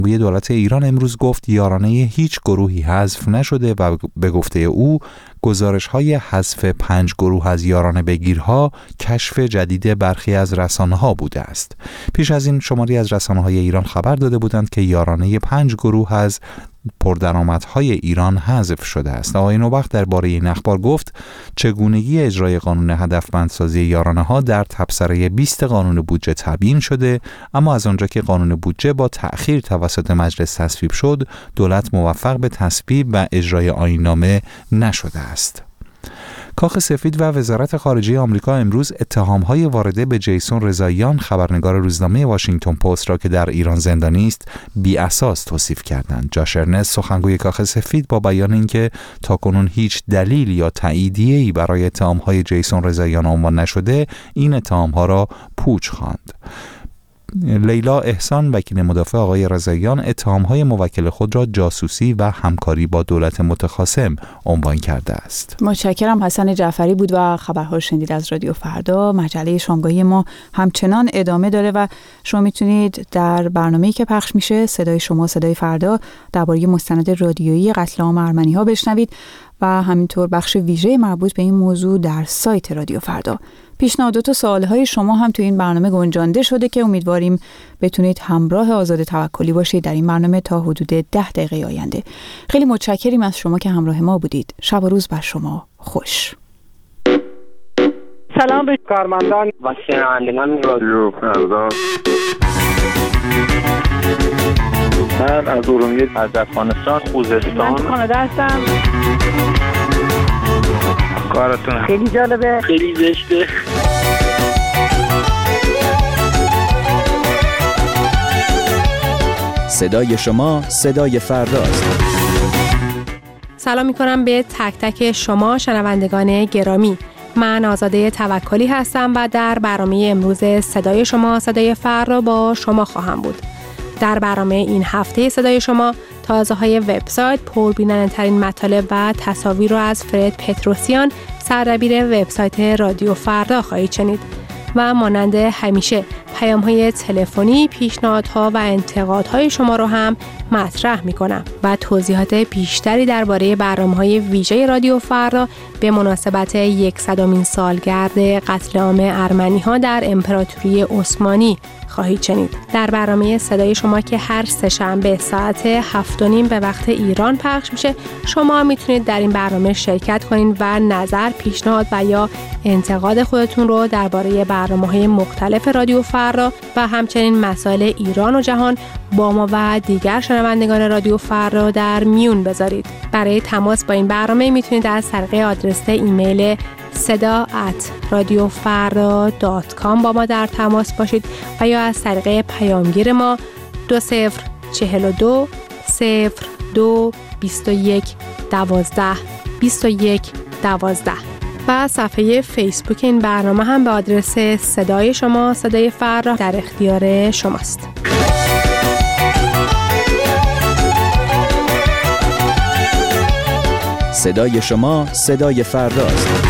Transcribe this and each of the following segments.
دولت ایران امروز گفت یارانه هیچ گروهی حذف نشده و به گفته او گزارش‌های حذف 5 گروه از یارانه بگیرها کشف جدید برخی از رسانه‌ها بوده است. پیش از این شماری از رسانه‌های ایران خبر داده بودند که یارانه 5 گروه از پردرآمدهای ایران حذف شده است. آقای نوبخت درباره این اخبار گفت چگونگی اجرای قانون هدفمندسازی یارانه‌ها در تبصره 20 قانون بودجه تبیین شده، اما از آنجا که قانون بودجه با تأخیر توسط مجلس تصویب شد، دولت موفق به تصویب و اجرای آیین‌نامه نشده است. کاخ سفید و وزارت خارجه آمریکا امروز اتهام‌های وارده به جیسون رضاییان، خبرنگار روزنامه واشنگتن پست را که در ایران زندانی است، بی‌اساس توصیف کردند. جاش ارنست، سخنگوی کاخ سفید، با بیان اینکه تاکنون هیچ دلیل یا تاییدیه‌ای برای اتهام‌های جیسون رضاییان عنوان نشده، این اتهام‌ها را پوچ خواند. لیلا احسان، وکیل مدافع آقای رضاییان، اتهام‌های موکل خود را جاسوسی و همکاری با دولت متخاصم عنوان کرده است. متشکرم. حسن جعفری بود و خبرها شنیدید از رادیو فردا. مجله شامگاهی ما همچنان ادامه داره و شما میتونید در برنامه‌ای که پخش میشه صدای شما صدای فردا درباره مستند رادیویی قتل عام ارمنی‌ها بشنوید و همینطور بخش ویژه مربوط به این موضوع در سایت رادیو فردا. پیشنهادات و سوالهای شما هم تو این برنامه گنجانده شده که امیدواریم بتونید همراه آزاد توکلی باشید در این برنامه تا حدود 10 دقیقه آینده. خیلی متشکریم از شما که همراه ما بودید. شب و روز بر شما خوش. سلام به کارمندان و شنوندگان رادیو فردا. من از ارومیه، از افغانستان، خوزستان، کانادا هستم. کارتون خیلی جالبه، خیلی زشته. صدای شما صدای فرداست. سلام میکنم به تک تک شما شنوندگان گرامی. من آزاده توکلی هستم و در برنامه امروز صدای شما صدای فردا با شما خواهم بود. در برنامه این هفته صدای شما تازه‌های وبسایت، پربیننده ترین مطالب و تصاویر رو از فرد پتروسیان، سردبیر وبسایت رادیو فردا خواهید شنید و مانند همیشه پیام‌های تلفنی، پیشنهادها و انتقادهای شما رو هم مطرح می‌کنم و توضیحات بیشتری درباره برنامه‌های ویژه رادیو فردا به مناسبت 100مین سالگرد قتل عام ارمنی‌ها در امپراتوری عثمانی خواهید شنید. در برنامه صدای شما که هر سه‌شنبه ساعت 7:30 به وقت ایران پخش میشه، شما میتونید در این برنامه شرکت کنید و نظر، پیشنهاد و یا انتقاد خودتون رو درباره برنامه‌های مختلف رادیو فردا و همچنین مسائل ایران و جهان با ما و دیگر شنوندگان رادیو فردا در میون بذارید. برای تماس با این برنامه میتونید از طریق آدرس ایمیل seda@radiofarda.com با ما در تماس باشید و یا از طریق پیامگیر ما 2042 02 21 12 21 12 و صفحه فیسبوک این برنامه هم به آدرس صدای شما صدای فردا در اختیار شماست. صدای شما صدای فرداست.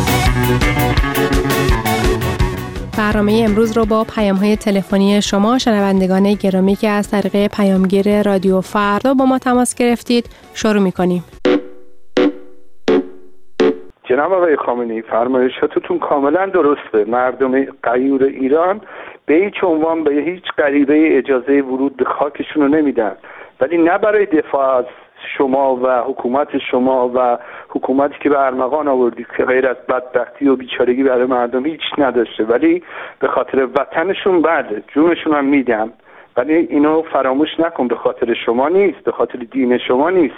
برنامه امروز رو با پیام‌های تلفنی شما شنوندگان گرامی که از طریق پیامگیر رادیو فردا با ما تماس گرفتید شروع می‌کنیم. جناب آقای خامنه‌ای، فرمایشاتتون کاملا درسته. مردم غیور ایران به هیچ عنوان به هیچ غریبه اجازه ورود به خاکشون رو نمیدن، ولی نه برای دفاع از شما و حکومت شما و حکومتی که به ارمغان آوردید که غیر از بدبختی و بیچارگی برای مردم هیچ نداشته، ولی به خاطر وطنشون بله جونشون هم میدن، ولی اینو فراموش نکن، به خاطر شما نیست، به خاطر دین شما نیست.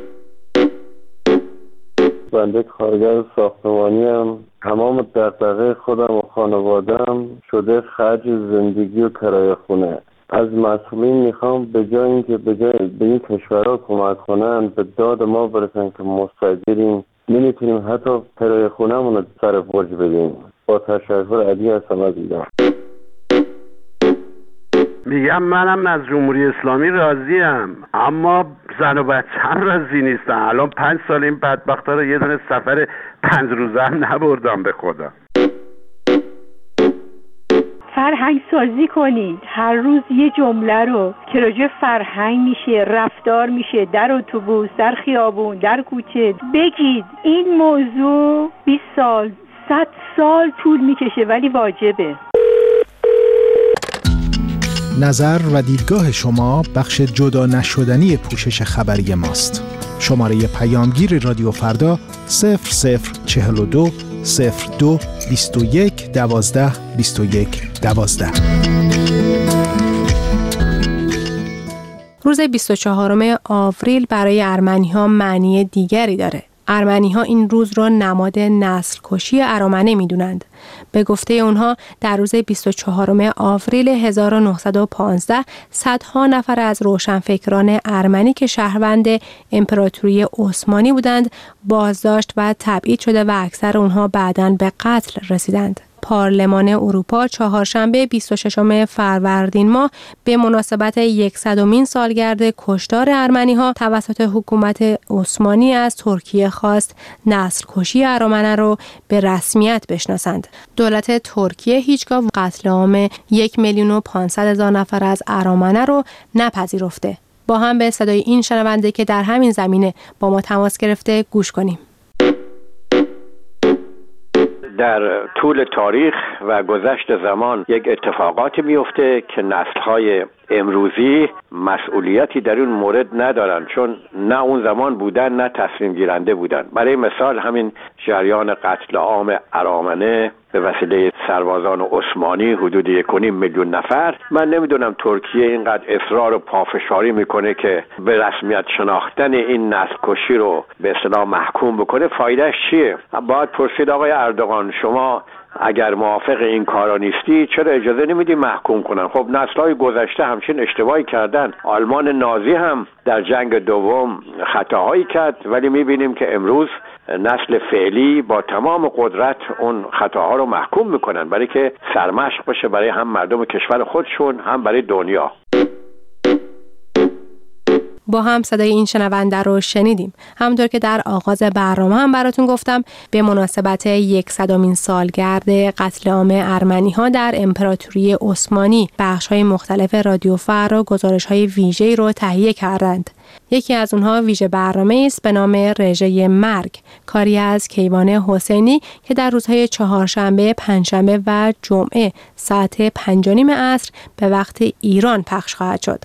بنده کارگر ساختمانی هم، تمام دغدغه خودم و خانواده‌ام شده خرج زندگی و کرایه خونه. از مسئولین میخوام به جای اینکه به این کشورها کمک کنن به داد ما برسن که مستاجریم، نمیتونیم حتی کرایه خونه‌مون رو سر برج بدیم. با تشکر، علی هستم از ایران. میگم منم از جمهوری اسلامی راضیم، اما زن و بچه‌م راضی نیستن. الان 5 سال این بدبختا رو یه دونه سفر 5 روزه هم نبردم به خدا. فرهنگ سازی کنید. هر روز یه جمله رو که راجع فرهنگ میشه، رفتار میشه، در اتوبوس، در خیابون، در کوچه بگید. این موضوع 20 سال 100 سال طول میکشه ولی واجبه. نظر و دیدگاه شما بخش جدا نشدنی پوشش خبری ماست. شماره پیامگیر رادیو فردا 0042 02 21 12 21 12. روز 24 آوریل برای ارمنی‌ها معنی دیگری داره. ارمنی‌ها این روز را نماد نسل کشی ارامنه می‌دونند. به گفته اونها در روز 24 آوریل 1915 صدها نفر از روشنفکران ارمنی که شهروند امپراتوری عثمانی بودند بازداشت و تبعید شده و اکثر اونها بعداً به قتل رسیدند. پارلمان اروپا چهارشنبه 26 فروردین ماه به مناسبت 100مین سالگرد کشتار ارمنی‌ها توسط حکومت عثمانی از ترکیه خواست نسل کشی ارامنه رو به رسمیت بشناسند. دولت ترکیه هیچگاه قتل عام 1,500,000 نفر از ارامنه رو نپذیرفته. با هم به صدای این شنونده که در همین زمینه با ما تماس گرفته گوش کنیم. در طول تاریخ و گذشت زمان یک اتفاقاتی میفته که نسل‌های امروزی مسئولیتی در اون مورد ندارن، چون نه اون زمان بودن نه تصمیم گیرنده بودن. برای مثال همین جریان قتل عام ارامنه به وسیله سربازان عثمانی حدود 1.5 میلیون نفر، من نمیدونم ترکیه اینقدر اصرار و پافشاری میکنه که به رسمیت شناختن این نسل کشی رو به اصطلاح محکوم بکنه. فایدهش چیه؟ باید پرسید آقای اردوغان شما اگر موافق این کارا نیستی چرا اجازه نمیدی محکوم کنن؟ خب نسل‌های گذشته همچین اشتباهی کردن. آلمان نازی هم در جنگ دوم خطاهایی کرد، ولی میبینیم که امروز نسل فعلی با تمام قدرت اون خطاها رو محکوم میکنن، برای که سرمشق باشه برای هم مردم کشور خودشون هم برای دنیا. با هم صدای این شنونده رو شنیدیم. همونطور که در آغاز برنامه هم براتون گفتم به مناسبت 100مین سالگرد قتل عام ارمنی‌ها در امپراتوری عثمانی بخش‌های مختلف رادیو فردا گزارش‌های ویژه‌ای رو تهیه کردند. یکی از اونها ویژه برنامه است به نام رژه مرگ، کاری از کیوان حسینی که در روزهای چهارشنبه، پنجشنبه و جمعه ساعت 5:30 عصر به وقت ایران پخش خواهد شد.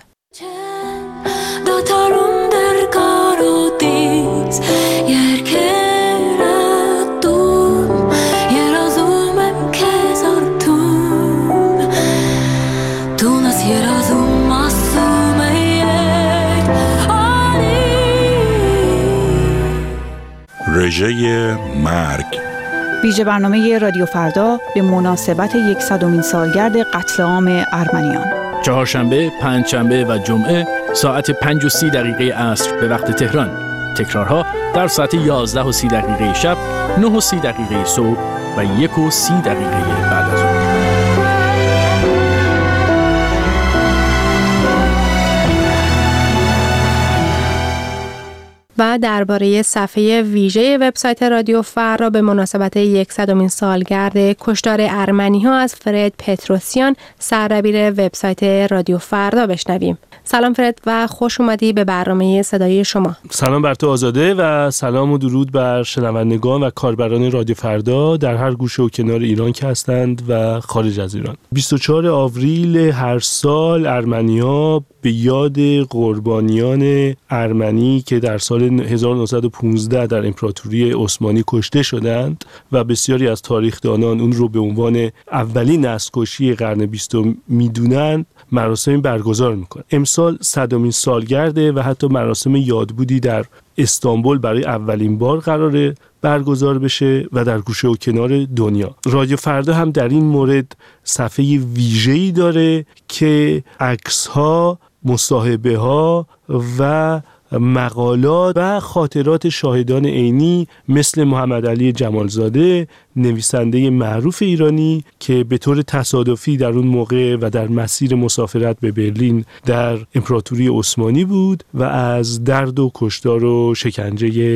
رژه مرگ، ویژه برنامه رادیو فردا به مناسبت 100مین سالگرد قتل عام ارمنیان، چهارشنبه، پنجشنبه و جمعه ساعت 5:30 عصر به وقت تهران. تکرارها در ساعت 11:30 شب، 9:30 صبح و 1:30 بعد از ظهر. و درباره صفحه ویژه وبسایت رادیو فردا به مناسبت 100مین سالگرد کشتار ارمنی‌ها از فرد پتروسیان، سردبیر وبسایت رادیو فردا بشنویم. سلام فرد و خوش اومدی به برنامه صدای شما. سلام بر تو آزاده و سلام و درود بر شنوندگان و کاربران رادیو فردا در هر گوشه و کنار ایران که هستند و خارج از ایران. 24 آوریل هر سال ارمنی‌ها به یاد قربانیان ارمنی که در سال 1915 در امپراتوری عثمانی کشته شدند و بسیاری از تاریخ‌دانان اون رو به عنوان اولین نسل‌کشی قرن 20 میدونند، مراسمی برگزار میکنه. امسال 100مین سالگرده و حتی مراسم یادبودی در استانبول برای اولین بار قراره برگزار بشه و در گوشه و کنار دنیا. رادیو فردا هم در این مورد صفحه ویژه‌ای داره که عکس‌ها، مصاحبه‌ها و مقالات و خاطرات شاهدان عینی مثل محمد علی جمالزاده، نویسنده معروف ایرانی که به طور تصادفی در اون موقع و در مسیر مسافرت به برلین در امپراتوری عثمانی بود و از درد و کشتار و شکنجه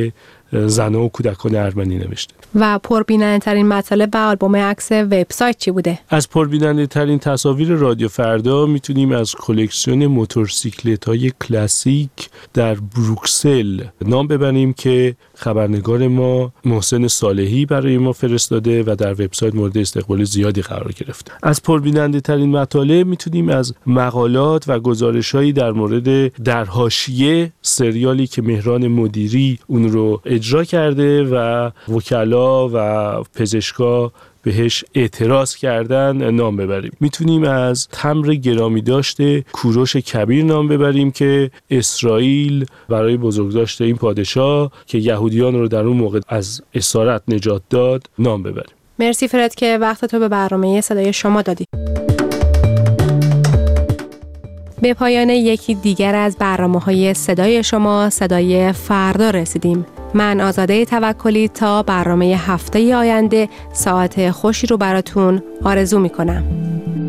زنان و کودکان ارمنی نوشته. و پربیننده‌ترین مطالب و آلبوم عکس وبسایت چی بوده؟ از پربیننده‌ترین تصاویر رادیو فردا میتونیم از کلکسیون موتورسیکلت‌های کلاسیک در بروکسل نام ببریم که خبرنگار ما محسن صالحی برای ما فرستاده و در وبسایت مورد استقبال زیادی قرار گرفته. از پربیننده‌ترین مطالب میتونیم از مقالات و گزارش‌هایی در مورد در حاشیه سریالی که مهران مدیری اون رو اجرا کرده و وکلا و پزشکا بهش اعتراض کردن نام ببریم. میتونیم از تمر گرامی داشته کوروش کبیر نام ببریم که اسرائیل برای بزرگداشت این پادشاه که یهودیان رو در اون موقع از اسارت نجات داد نام ببریم. مرسی فرد که وقت تو به برنامه صدای شما دادی. به پایان یکی دیگر از برنامه‌های صدای شما، صدای فردا رسیدیم. من آزاده توکلی تا برنامه هفته آینده ساعت خوشی رو براتون آرزو می‌کنم.